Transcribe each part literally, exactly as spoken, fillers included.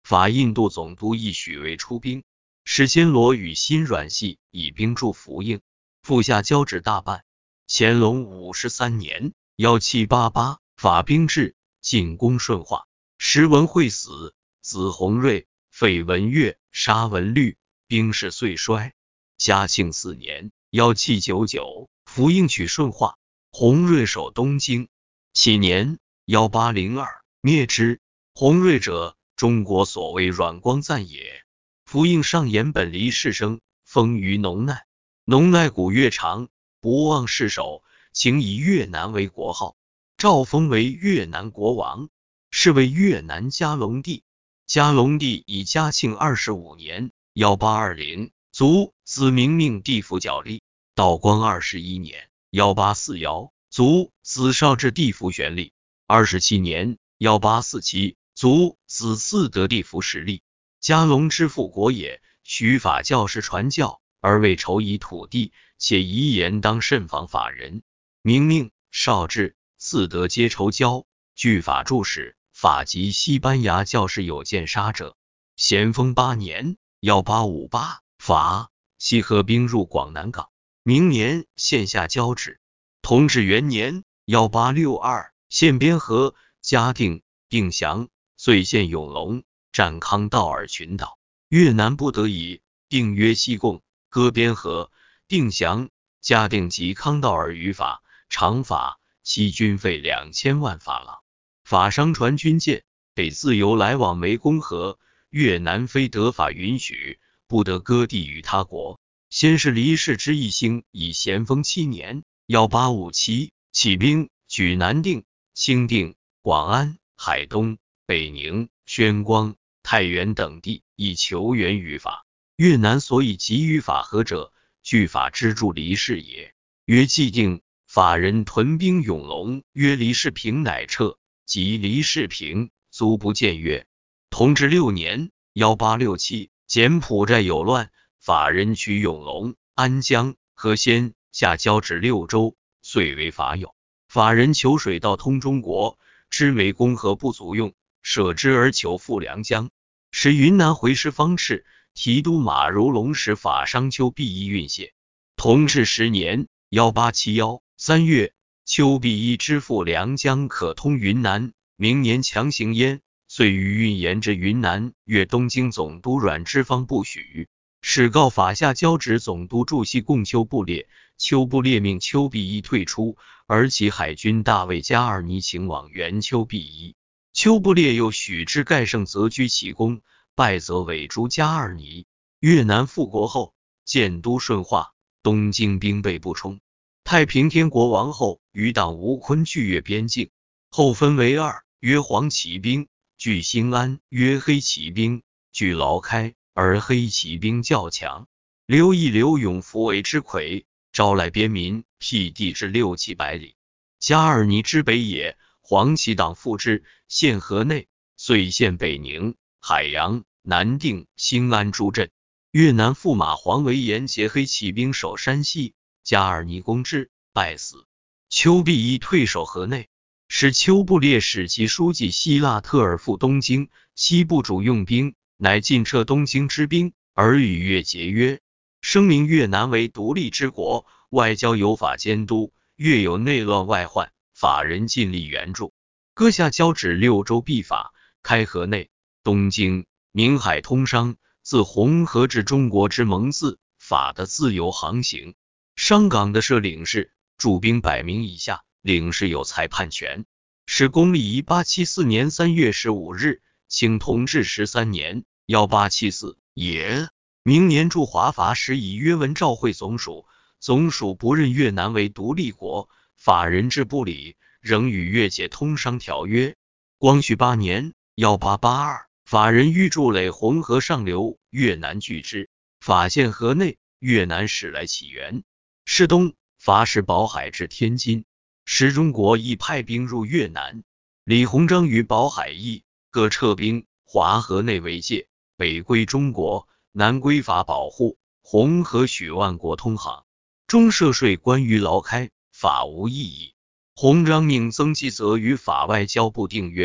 法印度总督亦许为出兵，使暹罗与新阮系以兵助福应，复下交趾大半。乾隆五十三年一七八八，法兵至，进攻顺化，石文会死，子弘睿、废文乐、杀文律，兵势遂衰。嘉庆四年一七九九，福应取顺化，弘睿守东京。七年一八零二，灭之。弘睿者，中国所谓阮光赞也。福应上言本离士生，丰于农难，农耐古越长，不忘世守，请以越南为国号，诏封为越南国王，是为越南嘉隆帝。嘉隆帝以嘉庆二十五年一八二零卒，子明命地府角力。道光二十一年一八四一卒，子绍至地府旋立。二十七年一八四七卒，子嗣得地府实力。嘉隆之复国也，许法教士传教，而为筹以土地，且遗言当慎防法人。明命绍至，嗣德皆筹交，据法注释，法及西班牙教士有见杀者。咸丰八年一八五八，法西合兵入广南港。明年县下交趾。同治元年一八六二，县边河、嘉定、定祥，遂县永隆，占康道尔群岛。越南不得已，定约西贡，割边河、定祥、嘉定及康道尔于法，偿法，其军费两千万法郎。法商船军舰得自由来往湄公河，越南非得法允许，不得割地于他国。先是黎氏之一兴以咸丰七年一八五七起兵，举南定、清定、广安、海东、北宁、宣光、太原等地，以求援于法。越南所以给予法和者，据法支助黎氏也。约既定，法人屯兵永隆，约黎氏平乃撤，及黎氏平卒不见越。同治六年一八六七，柬埔寨有乱，法人取永隆、安江、和仙下交趾六州，遂为法有。法人求水道通中国，知湄公河不足用，舍之而求赴良江。使云南回师方赤提督马如龙使法商邱必一运谢。同治十年一八七一三月，邱必一支赴良江可通云南，明年强行焉，遂于运沿至云南，越东京总督阮之方不许，使告法下交趾总督驻西贡邱布列。邱布列命邱必一退出，而其海军大尉加尔尼请往援邱必一。邱布列又许之盖胜则居其功，败则委诛加尔尼。越南复国后，建都顺化，东京兵备不充。太平天国王后余党吴坤据越边境，后分为二，约黄骑兵，据兴安；约黑骑兵，据劳开，而黑骑兵较强。刘义、刘永福为之魁，招来边民，辟地至六七百里。加尔尼之北也，黄旗党复之，县河内，遂县北宁、海洋、南定、兴安诸镇。越南驸马黄维延结黑骑兵守山西，加尔尼攻之，败死。邱必一退守河内，使邱布列使其书记希腊特尔赴东京，西部主用兵，乃尽撤东京之兵，而与越结约，声明越南为独立之国，外交有法监督，越有内乱外患，法人尽力援助。割下交趾六州必法，开河内、东京、明海通商，自红河至中国之盟字，法的自由航行。商港的设领事，驻兵百名以下，领事有裁判权。使公历一八七四年三月十五日，清同治十三年一八七四也。明年驻华法使以约文召会总署，总署不认越南为独立国，法人治不理，仍与越解通商条约。光绪八年一八八二，法人欲筑垒红河上流，越南拒之。法县河内，越南使来起源。世东，法使宝海至天津。时中国亦派兵入越南。李鸿章与宝海义各撤兵，华河内为界，北归中国，南归法保护，红河许万国通航。中涉税关于劳开，法无异议。鸿章命曾纪泽与法外交部订约，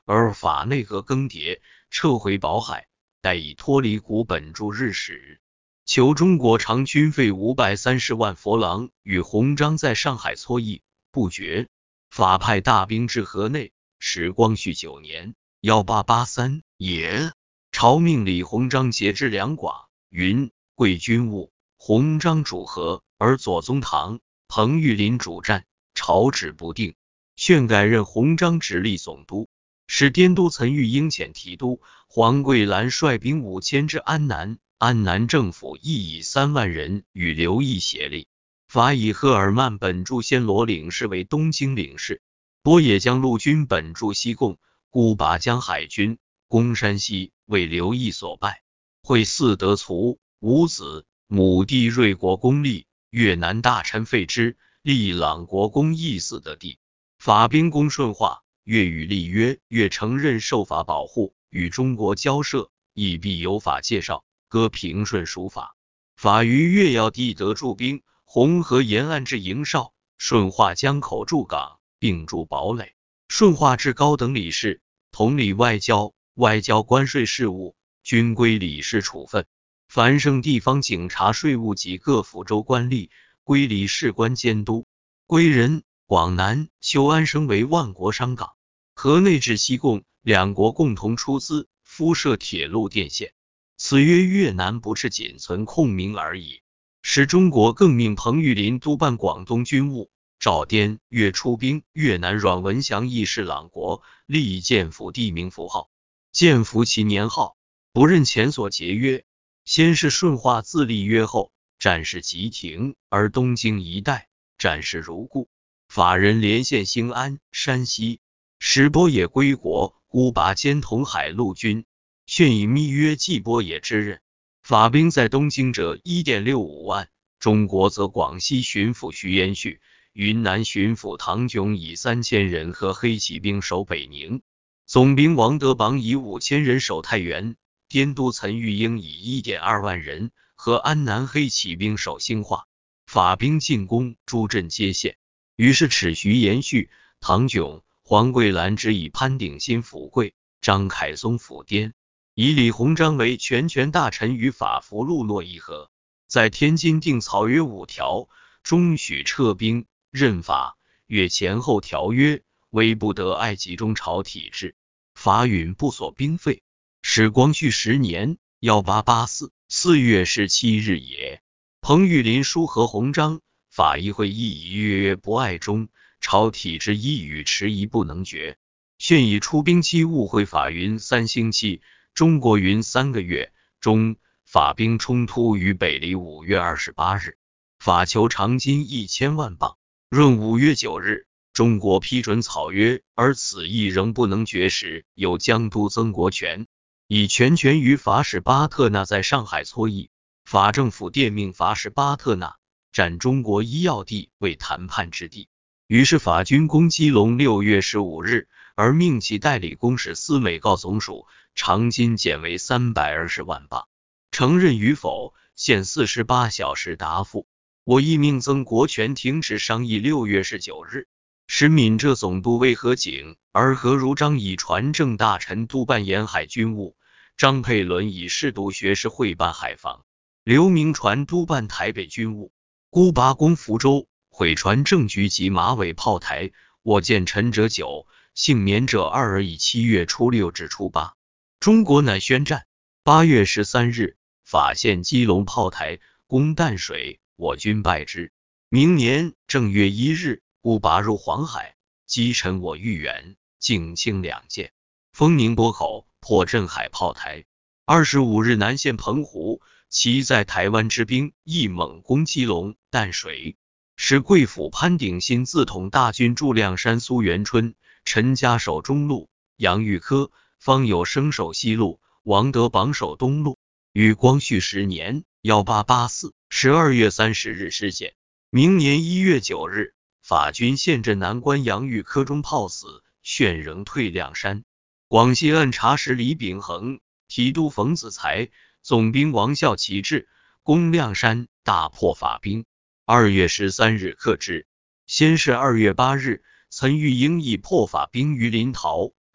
而法内阁更迭，撤回宝海，待以脱离古本驻日使。求中国长军费五百三十万佛郎，与洪章在上海磋议不决，法派大兵至河内。时光绪九年一八八三也，朝命李鸿章节制两寡，云贵军务，鸿章主和，而左宗棠、彭玉麟主战，朝旨不定，劝改任鸿章直隶总督。使滇都岑玉英遣提督黄桂兰率兵五千至安南，安南政府亦以三万人与刘毅协力，法以赫尔曼本驻暹罗领事为东京领事。多野将陆军本驻西贡，孤拔江海军攻山西，为刘毅所败。会四得卒，五子，母弟瑞国公立，越南大臣费之，立朗国公义嗣得地。法兵攻顺化，越与立约，越承认受法保护，与中国交涉，亦必有法介绍，割平顺属法。法于越要地得驻兵，红河沿岸至营哨，顺化江口驻港，并驻堡垒。顺化至高等理事，统理外交、外交关税事务，均归理事处分。凡省地方警察税务及各府州官吏，归理事官监督。归仁、广南、修安升为万国商港。河内至西贡，两国共同出资，敷设铁路电线。此约越南不是仅存控名而已。使中国更命彭玉麟督办广东军务，赵滇越出兵，越南阮文祥亦是朗国，立建府地名符号。建府其年号，不任前所节约。先是顺化自立约后，战事急停，而东京一带战事如故。法人连线兴安、山西，使波野归国，孤拔兼统海陆军，现以密约继波野之任。法兵在东京者 一点六五万，中国则广西巡抚徐延煦、云南巡抚唐炯以三千人和黑骑兵守北宁，总兵王德榜以五千人守太原，滇都岑玉英以 一点二万人和安南黑骑兵守兴化。法兵进攻，诸镇皆陷。于是耻徐延煦、唐炯、黄桂兰之以潘鼎新府贵，张凯松府滇，以李鸿章为全权大臣与法服陆诺议和，在天津定草约五条，终许撤兵，任法越前后条约，为不得爱集中朝体制。法允不所兵费。始光绪十年一八八四四月十七日也，彭玉麟书和鸿章，法议会议以越越不爱中，朝体制一语迟疑不能决。现以出兵期误会法云三星期，中国云三个月。中法兵冲突于北黎五月二十八日，法求长金一千万镑。闰五月九日，中国批准草约，而此议仍不能决时，有江都曾国荃以全权于法使巴特纳在上海磋议。法政府电命法使巴特纳占中国一要地为谈判之地。于是法军攻基隆六月十五日，而命其代理公使司美告总署，长金减为三百二十万镑。承认与否，限四十八小时答复。我亦命曾国荃停止商议。六月十九日，使闽浙总督为何景，而何如章以传政大臣督办沿海军务，张佩伦以侍读学士会办海防，刘铭传督办台北军务，孤拔攻福州，毁船政局及马尾炮台。我见陈者九，幸免者二而以七月初六至初八，中国乃宣战。八月十三日，法县基隆炮台，攻淡水，我军败之。明年正月一日，孤拔入黄海，击沉我豫园、靖清两舰，封宁波口，破镇海炮台。二十五日南线澎湖，其在台湾之兵亦猛攻基隆、淡水。使贵府潘鼎新自统大军驻亮山苏元春，陈家守中路，杨玉科、方有生守西路，王德榜守东路。于光绪十年一八八四十二月三十日失陷。明年一月九日，法军陷镇南关，杨玉科中炮死，旋仍退亮山。广西按察使李秉衡、提督冯子材、总兵王孝启至，攻亮山，大破法兵。二月十三日克之。先是二月八日，岑玉英亦破法兵于临洮，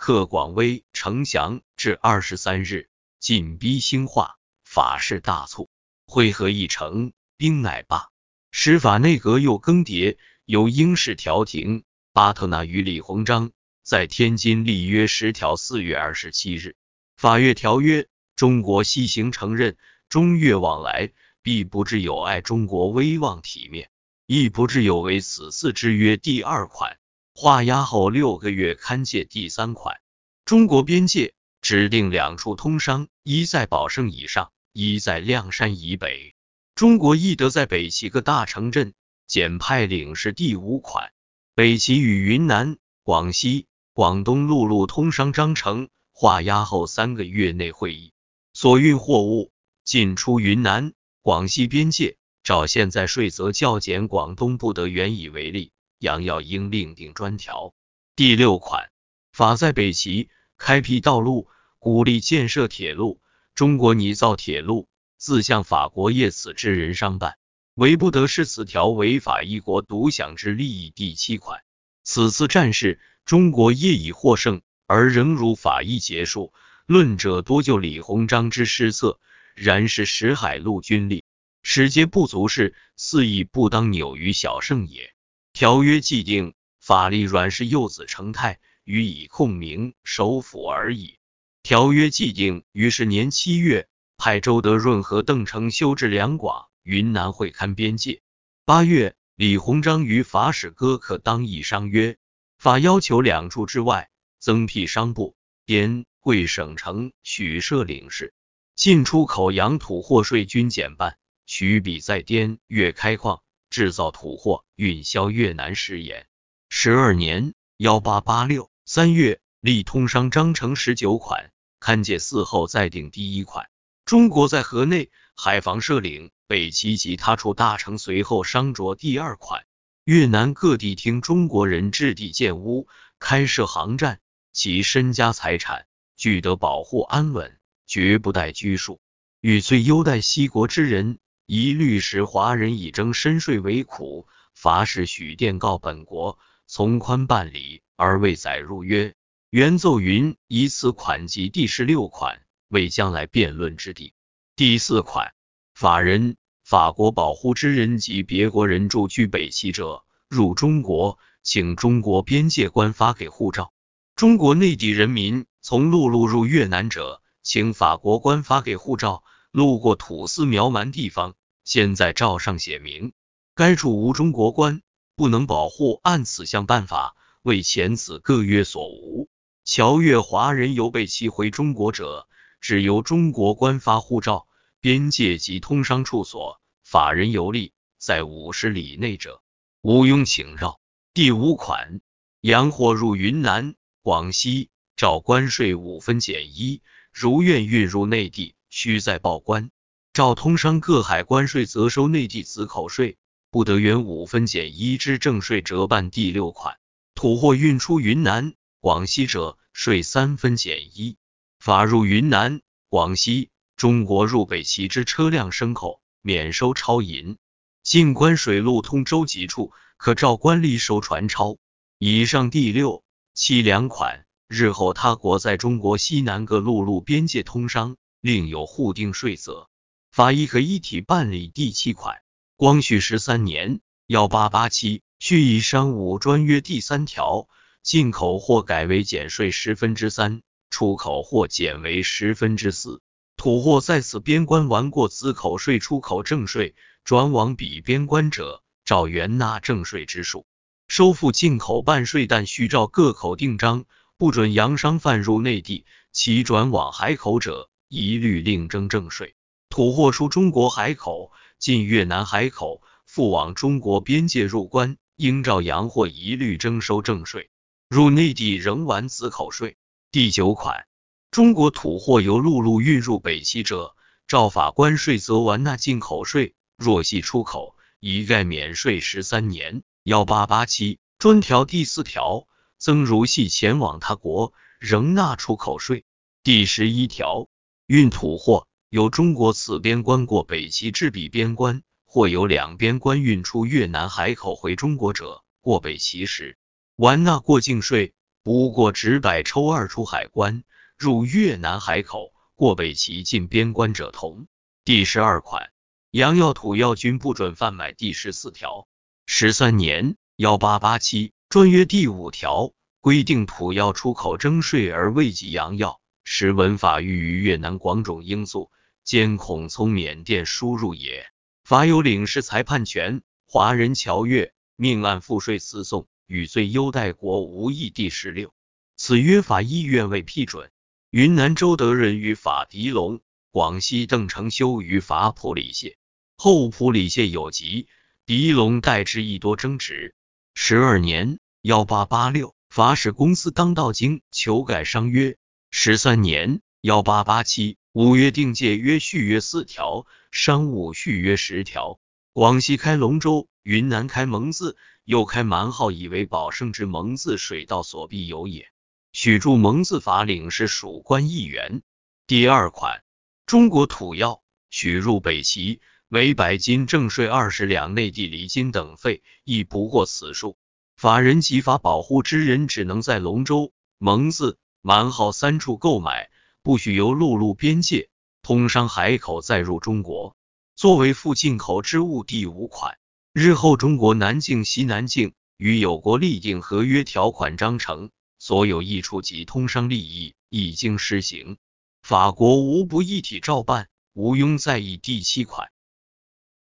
克广威、城降至二十三日，进逼兴化，法事大促，会合议成，兵乃罢。时法内阁又更迭，由英式调停巴特纳与李鸿章在天津立约十条。四月二十七日，法越条约，中国西行承认中越往来，必不致有碍中国威望体面，亦不致有违此次之约第二款。画押后六个月刊届第三款。中国边界指定两处通商，一在宝胜以上，一在亮山以北。中国亦得在北齐各大城镇简派领事。第五款，北齐与云南、广西、广东陆路通商章程，画押后三个月内会议。所运货物进出云南、广西边界，照现在税则较减，广东不得原以为例，杨耀应另定专条。第六款，法在北齐开辟道路，鼓励建设铁路。中国拟造铁路，自向法国业此之人商办，唯不得视此条违法一国独享之利益。第七款，此次战事，中国业已获胜，而仍如法议结束，论者多就李鸿章之失策，然是识海陆军力，使皆不足事，肆意不当扭于小胜也。条约既定，法力阮氏幼子成泰予以控明首辅而已。条约既定，于是年七月，派周德润和邓承修至两广、云南会勘边界。八月，李鸿章与法使哥可当议商约，法要求两处之外，增辟商部、边、贵省城许设领事，进出口洋土货税均减半，取彼在滇越开矿，制造土货，运销越南食盐。十二年一八八六三月，立通商章程十九款，刊届嗣后再定第一款。中国在河内、海防设领，北齐及他处大城随后商酌。第二款，越南各地听中国人置地建屋，开设航站，其身家财产俱得保护安稳，绝不待拘束。与最优待西国之人，一律使华人以征深税为苦，法使许电告本国，从宽办理，而未载入约。原奏云：以此款及第十六款为将来辩论之地。第四款，法人、法国保护之人及别国人驻居北齐者，入中国，请中国边界官发给护照。中国内地人民从陆路入越南者，请法国官发给护照。路过土司苗蛮地方，现在照上写明，该处无中国官，不能保护，按此项办法，为前此各约所无。侨越华人由北齐回中国者，只由中国官发护照。边界及通商处所，法人游历在五十里内者，毋庸请绕。第五款，洋货入云南、广西，照关税五分减一，如愿运入内地，须再报关。照通商各海关税，则收内地子口税，不得原五分减一之正税折半。第六款，土货运出云南、广西者，税三分减一。法入云南、广西，中国入北齐之车辆牲口，免收超银。进关水路通州籍处，可照官吏收船钞。以上第六、七两款，日后他国在中国西南各陆路边界通商，另有互定税则，法亦可一体办理。第七款，光绪十三年一八八七续以商务专约第三条，进口货改为减税十分之三，出口货减为十分之四。土货在此边关完过子口税出口正税，转往彼边关者，照原纳正税之数，收付进口半税，但须照各口定章，不准洋商贩入内地，其转往海口者，一律另征正税。土货出中国海口，进越南海口，复往中国边界入关，应照洋货一律征收正税，入内地仍完子口税。第九款，中国土货由陆路运入北齐者，照法关税则完纳进口税，若系出口，一概免税十三年。一八八七专条第四条，增如系前往他国，仍纳出口税。第十一条，运土货由中国此边关过北齐至彼边关，或由两边关运出越南海口回中国者，过北齐时，完纳过境税， 不过直百抽二出海关，入越南海口，过北齐进边关者同。第十二款，洋药土药均不准贩买。第十四条，十三年一八八七专约第五条规定，土药出口征税而未及洋药，实闻法欲于越南广种罂粟，兼恐从缅甸输入也。法有领事裁判权。华人侨越命案赋税诉讼与最优待国无异。第十六，此约法议院未批准。云南周德仁于法狄龙，广西邓承修于法普里谢。后普里谢有疾，狄龙代之，亦多争执。十二年一八八六法使公司当道经求改商约。十三年一八八七五约定界约续约四条，商务续约十条。广西开龙州，云南开蒙自，又开蛮号，以为保圣之蒙自水道所必有也。许驻蒙自法领事属官一员。第二款，中国土药许入北齐，为百金正税二十两，内地离金等费亦不过此数。法人及法保护之人，只能在龙州、蒙自、蛮号三处购买，不许由陆路边界通商海口再入中国。作为附进口之物。第五款，日后中国南境、西南境与有国立定合约条款章程，所有益处及通商利益一经施行，法国无不一体照办，毋庸再议。第七款，